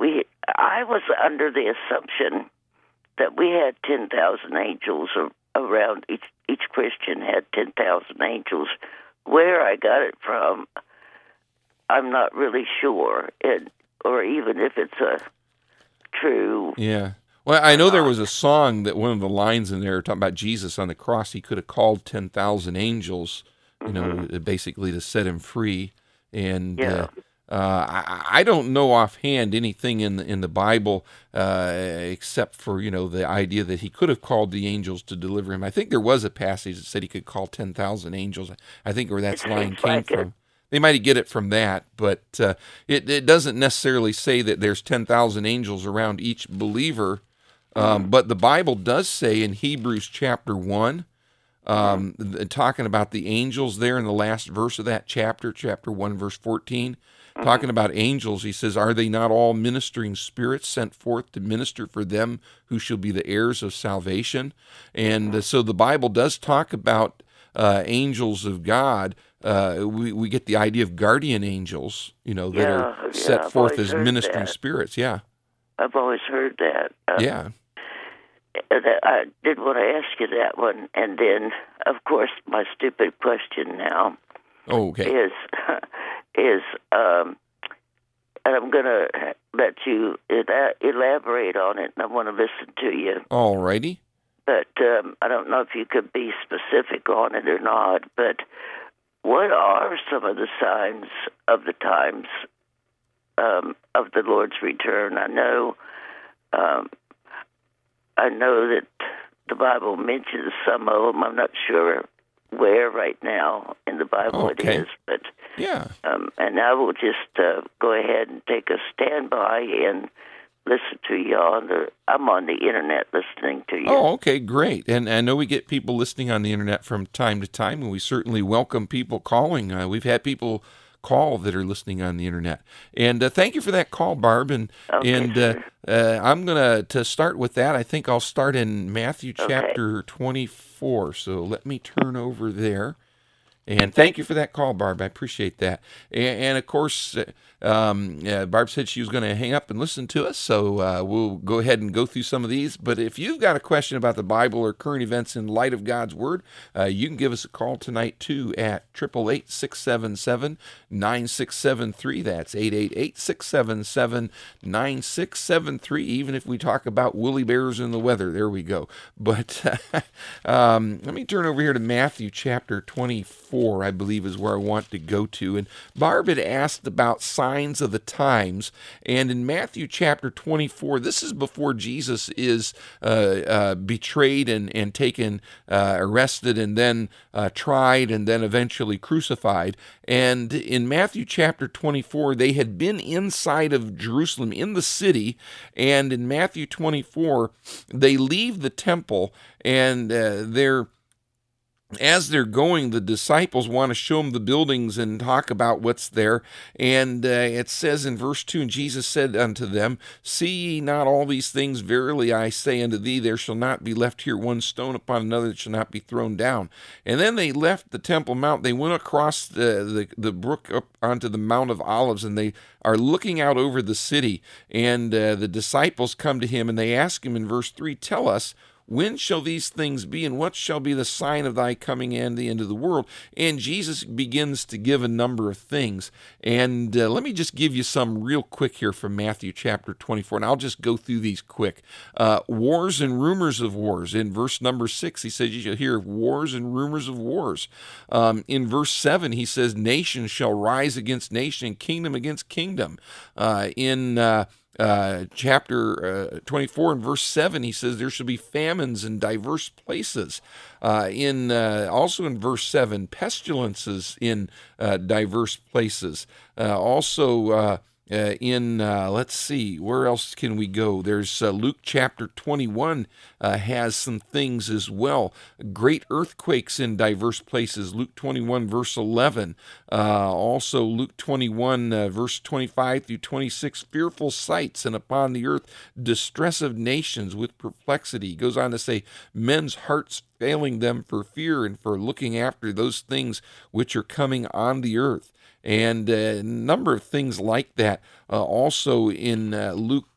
I was under the assumption that we had ten thousand angels around. Each each Christian had ten thousand angels. Where I got it from, I'm not really sure, it, or even if it's a true. Yeah. Well, I know there was a song that one of the lines in there talking about Jesus on the cross. He could have called ten thousand angels, you mm-hmm. know, basically to set him free. And yeah. uh, uh, I, I don't know offhand anything in the, in the Bible uh, except for, you know, the idea that he could have called the angels to deliver him. I think there was a passage that said he could call ten thousand angels. I think where that line came like from. It. They might get it from that, but uh, it, it doesn't necessarily say that there's ten thousand angels around each believer. Um, but the Bible does say in Hebrews chapter one, um, talking about the angels there in the last verse of that chapter, chapter one, verse fourteen, talking about angels, he says, "Are they not all ministering spirits sent forth to minister for them who shall be the heirs of salvation?" And uh, so the Bible does talk about uh, angels of God. Uh, we, we get the idea of guardian angels, you know, that yeah, are yeah, set I've forth as heard ministering that. spirits. Yeah. I've always heard that. Uh, Yeah. I did want to ask you that one, and then, of course, my stupid question now Oh, okay. is is, um, and I'm going to let you ela- elaborate on it, and I want to listen to you. All righty. But um, I don't know if you could be specific on it or not. But what are some of the signs of the times um, of the Lord's return? I know. Um, I know that the Bible mentions some of them. I'm not sure where right now in the Bible Okay. it is, but Yeah. um, and I will just uh, go ahead and take a standby and listen to you on the. I'm on the internet listening to you. Oh, okay, great. And I know we get people listening on the internet from time to time, and we certainly welcome people calling. Uh, we've had people call that are listening on the internet. And uh, thank you for that call, Barb. And Okay, and uh, uh, I'm gonna to start with that. I think I'll start in Matthew Okay. chapter twenty-four. So let me turn over there. And thank you for that call, Barb. I appreciate that. And, and of course, uh, um, uh, Barb said she was going to hang up and listen to us, so uh, we'll go ahead and go through some of these. But if you've got a question about the Bible or current events in light of God's Word, uh, you can give us a call tonight, too, at eight eight eight, six seven seven, nine six seven three. That's eight eight eight, six seven seven, nine six seven three. Even if we talk about woolly bears and the weather, there we go. But uh, um, let me turn over here to Matthew chapter twenty-four, I believe is where I want to go to. And Barb had asked about signs of the times. And in Matthew chapter twenty-four, this is before Jesus is uh, uh, betrayed and, and taken, uh, arrested, and then uh, tried, and then eventually crucified. And in Matthew chapter twenty-four, they had been inside of Jerusalem, in the city. And in Matthew twenty-four, they leave the temple, and uh, they're as they're going, the disciples want to show them the buildings and talk about what's there. And uh, it says in verse two, "And Jesus said unto them, See ye not all these things? Verily I say unto thee, there shall not be left here one stone upon another that shall not be thrown down." And then they left the Temple Mount. They went across the, the, the brook up onto the Mount of Olives, and they are looking out over the city. And uh, the disciples come to him, and they ask him in verse three, "Tell us, when shall these things be, and what shall be the sign of thy coming and the end of the world?" And Jesus begins to give a number of things. And uh, let me just give you some real quick here from Matthew chapter twenty-four, and I'll just go through these quick. Uh, wars and rumors of wars. In verse number six, he says, "You shall hear of wars and rumors of wars." Um, in verse seven, he says, "Nation shall rise against nation, and kingdom against kingdom." Uh, in uh, Uh, chapter uh, twenty-four and verse seven, he says there shall be famines in diverse places. Uh, in uh, also in verse seven, pestilences in uh, diverse places. Uh, also uh, uh, in uh, let's see, where else can we go? There's uh, Luke chapter twenty-one uh, has some things as well. Great earthquakes in diverse places. Luke twenty-one verse eleven. Uh, also Luke twenty-one uh, verse twenty-five through twenty-six. Fearful sights, and upon the earth distress of nations with perplexity. He goes on to say, men's hearts failing them for fear and for looking after those things which are coming on the earth. And a number of things like that. Uh, also in uh, Luke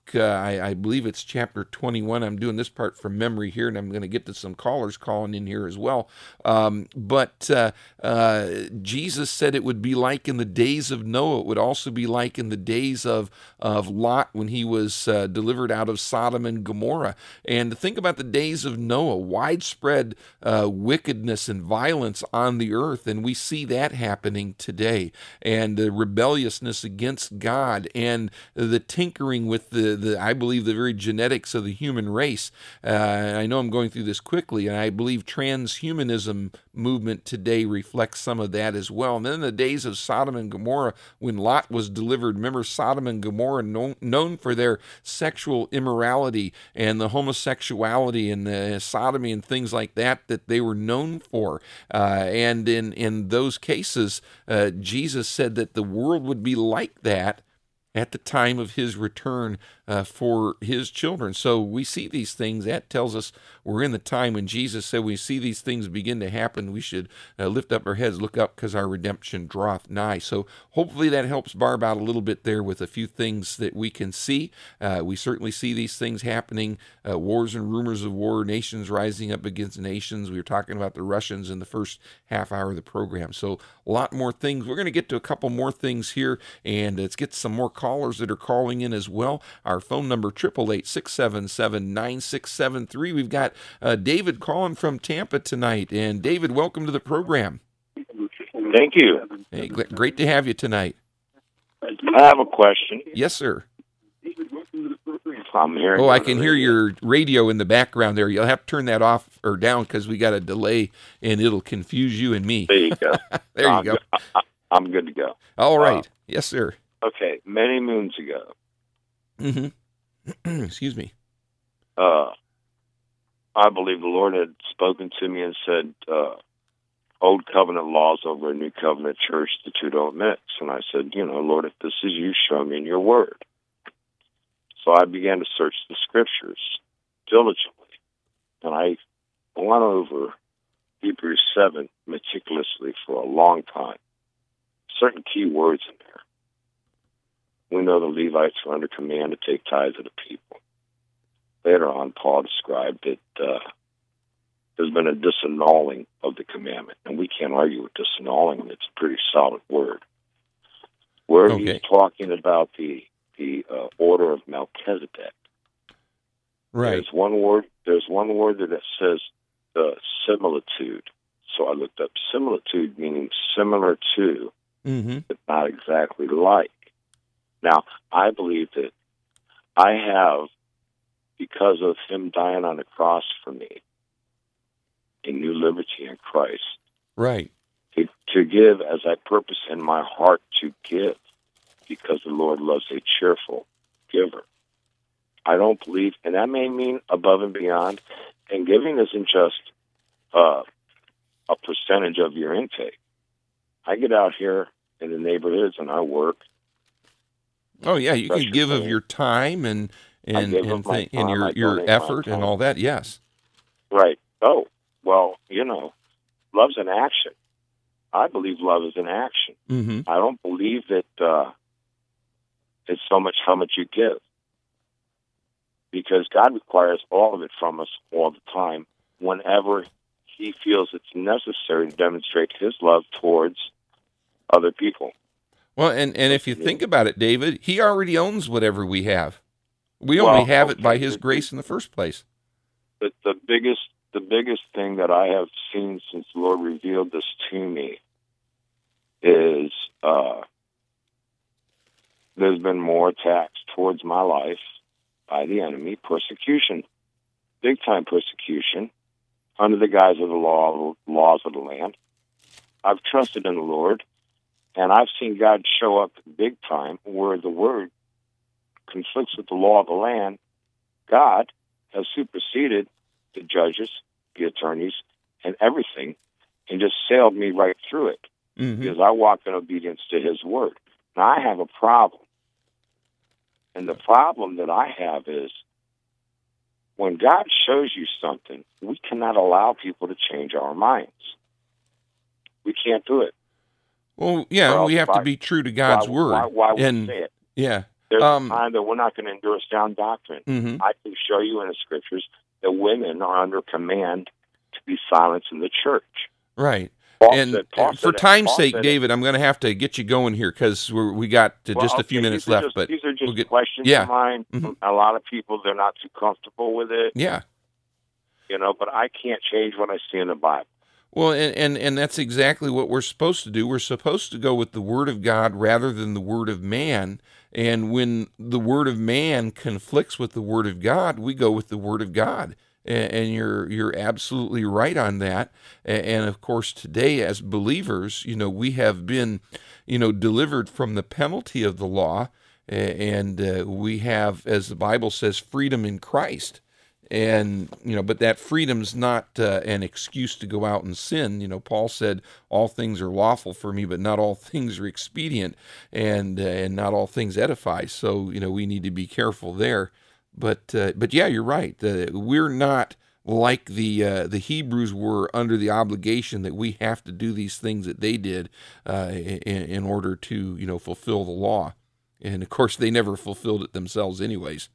uh, I, I believe it's chapter twenty-one. I'm doing this part from memory here, and I'm going to get to some callers calling in here as well. Um, but uh, uh, Jesus said it would be like in the days of Noah. It would also be like in the days of, of Lot when he was uh, delivered out of Sodom and Gomorrah. And think about the days of Noah, widespread uh, wickedness and violence on the earth, and we see that happening today. And the rebelliousness against God and the tinkering with the, the I believe, the very genetics of the human race. Uh, I know I'm going through this quickly, and I believe transhumanism movement today reflects some of that as well. And then in the days of Sodom and Gomorrah, when Lot was delivered, remember Sodom and Gomorrah, known, known for their sexual immorality and the homosexuality and the sodomy and things like that that they were known for. Uh, and in, in those cases, uh, Jesus said that the world would be like that at the time of his return uh, for his children. So we see these things. That tells us we're in the time when Jesus said we see these things begin to happen. We should uh, lift up our heads, look up, because our redemption draweth nigh. So hopefully that helps Barb out a little bit there with a few things that we can see. Uh, we certainly see these things happening, uh, wars and rumors of war, nations rising up against nations. We were talking about the Russians in the first half hour of the program. So a lot more things. We're going to get to a couple more things here, and let's get some more callers that are calling in as well. Our phone number, eight eight eight, six seven seven, nine six seven three. We've got uh, David calling from Tampa tonight. And David, welcome to the program. Thank you. Hey, great to have you tonight. I have a question. Yes, sir. I'm hearing. Oh, I can hear your radio in the background there. You'll have to turn that off or down because we got a delay, and it'll confuse you and me. There you go. there you I'm go. Good. I, I'm good to go. All right. Uh, yes, sir. Okay. Many moons ago, Mm-hmm. Excuse me. Uh, I believe the Lord had spoken to me and said, uh, old covenant laws over a new covenant church, the two don't mix. And I said, you know, Lord, if this is you, show me in your word. So I began to search the scriptures diligently. And I went over Hebrews seven meticulously for a long time. Certain key words in there. We know the Levites were under command to take tithes of the people. Later on, Paul described that uh, there's been a disannulling of the commandment, and we can't argue with disannulling. It's a pretty solid word. Where Okay. he's talking about the the uh, order of Melchizedek, Right. there's one word. There's one word that says uh, similitude. So I looked up similitude, meaning similar to, Mm-hmm. but not exactly like. Now, I believe that I have, because of him dying on the cross for me, a new liberty in Christ, Right. to, to give as I purpose in my heart to give, because the Lord loves a cheerful giver. I don't believe, and that may mean above and beyond, and giving isn't just uh, a percentage of your intake. I get out here in the neighborhoods and I work. Oh yeah, you Pressure can give of thing. your time and and give and, of my th- and time, your I your donate my effort and time. all that. Yes. Right. Oh, well, you know, love's an action. I believe love is an action. Mm-hmm. I don't believe that uh, it's so much how much you give, because God requires all of it from us all the time whenever he feels it's necessary to demonstrate his love towards other people. Well, and, and if you think about it, David, he already owns whatever we have. We Well, only have it by okay, his the- grace in the first place. But the biggest, the biggest thing that I have seen since the Lord revealed this to me is uh, there's been more attacks towards my life by the enemy, persecution, big time persecution, under the guise of the law, laws of the land. I've trusted in the Lord, and I've seen God show up big time where the word conflicts with the law of the land. God has superseded the judges, the attorneys, and everything, and just sailed me right through it Mm-hmm. because I walked in obedience to his word. Now, I have a problem. And the problem that I have is when God shows you something, we cannot allow people to change our minds. We can't do it. Well, yeah, Well, we have why- to be true to God's why, word. Why, why would and we say it? yeah, There's Um, a time that we're not going to endure sound doctrine. mhm. I can show you in the scriptures that women are under command to be silent in the church. Right. Paul And, said- Paul and for said it- time's Paul sake, said it. David, I'm going to have to get you going here because we got uh, Well, just a few okay, minutes these are left. just- But these are just we'll get, questions yeah. of mine. Mhm. A lot of people, they're not too comfortable with it, yeah. you know, but I can't change what I see in the Bible. Well, and, and, and that's exactly what we're supposed to do. We're supposed to go with the Word of God rather than the Word of man. And when the Word of man conflicts with the Word of God, we go with the Word of God. And, and you're you're absolutely right on that. And, and of course, today as believers, you know, we have been, you know, delivered from the penalty of the law, and uh, we have, as the Bible says, freedom in Christ. And, you know, but that freedom's not uh, an excuse to go out and sin. You know, Paul said, all things are lawful for me, but not all things are expedient, and uh, and not all things edify. So, you know, we need to be careful there. But, uh, but yeah, you're right. Uh, we're not like the uh, the Hebrews were under the obligation that we have to do these things that they did uh, in, in order to, you know, fulfill the law. And, of course, they never fulfilled it themselves anyways.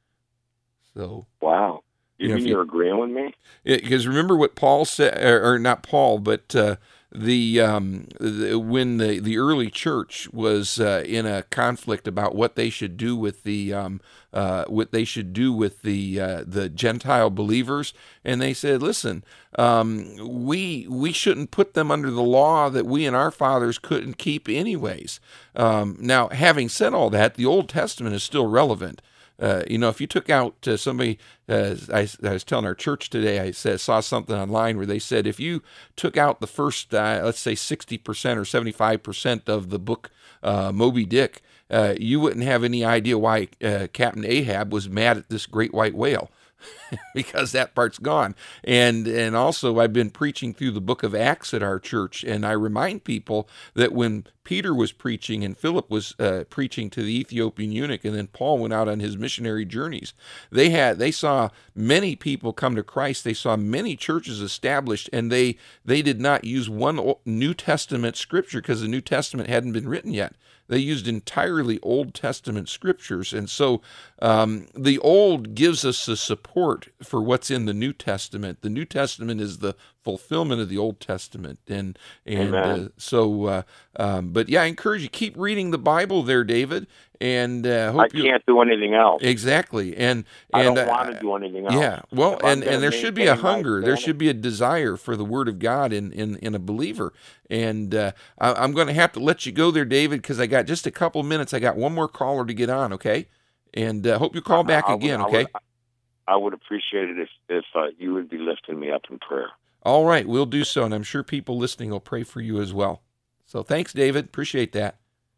So, Wow. You Yeah, mean if you- you're agreeing with me? because remember what Paul said, or, or not Paul, but uh, the, um, the when the, the early church was uh, in a conflict about what they should do with the um, uh, what they should do with the uh, the Gentile believers, and they said, "Listen, um, we we shouldn't put them under the law that we and our fathers couldn't keep anyways." Um, now, having said all that, the Old Testament is still relevant. Uh, you know, if you took out uh, somebody, uh, I, I was telling our church today, I said, saw something online where they said if you took out the first, uh, let's say sixty percent or seventy-five percent of the book uh, Moby Dick, uh, you wouldn't have any idea why uh, Captain Ahab was mad at this great white whale. Because that part's gone. And and also I've been preaching through the book of Acts at our church, and I remind people that when Peter was preaching and Philip was uh, preaching to the Ethiopian eunuch, and then Paul went out on his missionary journeys, they had they saw many people come to Christ. They saw many churches established, and they they did not use one New Testament scripture because the New Testament hadn't been written yet. They used entirely Old Testament scriptures. And so um, the Old gives us the support for what's in the New Testament. The New Testament is the fulfillment of the Old Testament. And and uh, so, uh, um, but yeah, I encourage you, keep reading the Bible there, David. And uh, hope I you, can't do anything else. Exactly. And, I and don't uh, want to do anything else. Yeah, well, If I'm and, gonna and there should be a maintain my hunger. There sanity- should be a desire for the Word of God in, in, in a believer. And uh, I, I'm going to have to let you go there, David, because I got just a couple minutes. I got one more caller to get on, okay? And uh, hope you call back I would- again, I okay? would, I would appreciate it if, if uh, you would be lifting me up in prayer. All right, we'll do so, and I'm sure people listening will pray for you as well. So thanks, David. Appreciate that.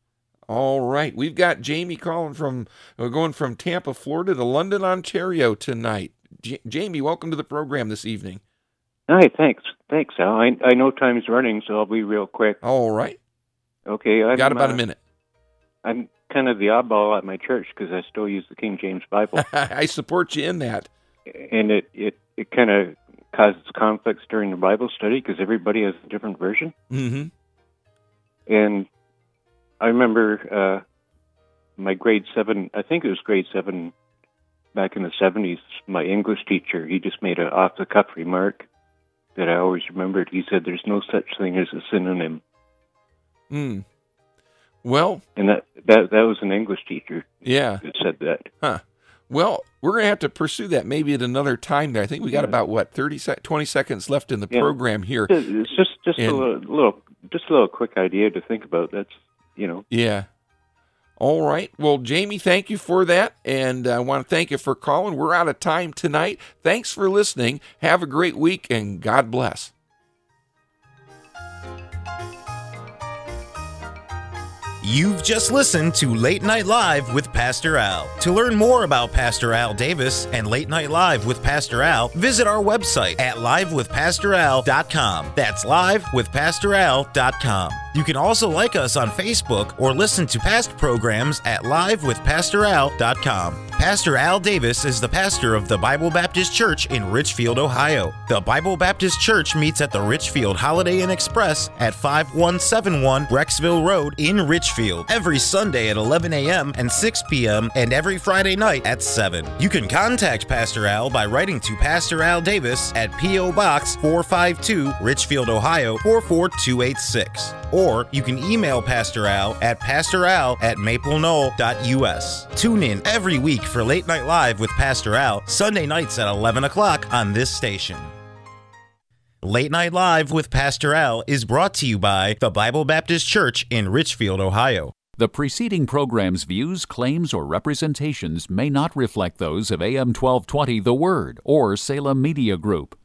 All right, we've got Jamie calling from, we're going from Tampa, Florida to London, Ontario tonight. J- Jamie, welcome to the program this evening. Hi, thanks. Thanks, Al. I, I know time's running, so I'll be real quick. All right, Okay, I'm, got about uh, a minute. I'm kind of the oddball at my church because I still use the King James Bible, I support you in that. and it, it, it kind of causes conflicts during the Bible study because everybody has a different version. Mm-hmm. And I remember uh, my grade seven, I think it was grade seven back in the seventies, my English teacher, he just made an off-the-cuff remark that I always remembered. He said, there's no such thing as a synonym. Mm. Well, And that, that, that was an English teacher yeah. that said that. Huh. Well, we're going to have to pursue that maybe at another time there. I think we got Yeah. about, what, thirty, sec- twenty seconds left in the Yeah. program here. It's just just And- a little, little, just a little quick idea to think about. That's, you know. Yeah. All right. Well, Jamie, thank you for that. And I want to thank you for calling. We're out of time tonight. Thanks for listening. Have a great week, and God bless. You've just listened to Late Night Live with Pastor Al. To learn more about Pastor Al Davis and Late Night Live with Pastor Al, visit our website at live with pastor al dot com. That's live with pastor al dot com. You can also like us on Facebook or listen to past programs at live with pastor al dot com. Pastor Al Davis is the pastor of the Bible Baptist Church in Richfield, Ohio. The Bible Baptist Church meets at the Richfield Holiday Inn Express at five one seven one Brecksville Road in Richfield every Sunday at eleven a.m. and six p.m. and every Friday night at seven. You can contact Pastor Al by writing to Pastor Al Davis at P O. Box four five two, Richfield, Ohio four four two eight six. Or you can email Pastor Al at pastoral at maple knoll dot u s. Tune in every week for Late Night Live with Pastor Al, Sunday nights at eleven o'clock on this station. Late Night Live with Pastor Al is brought to you by the Bible Baptist Church in Richfield, Ohio. The preceding program's views, claims, or representations may not reflect those of A M twelve twenty The Word or Salem Media Group.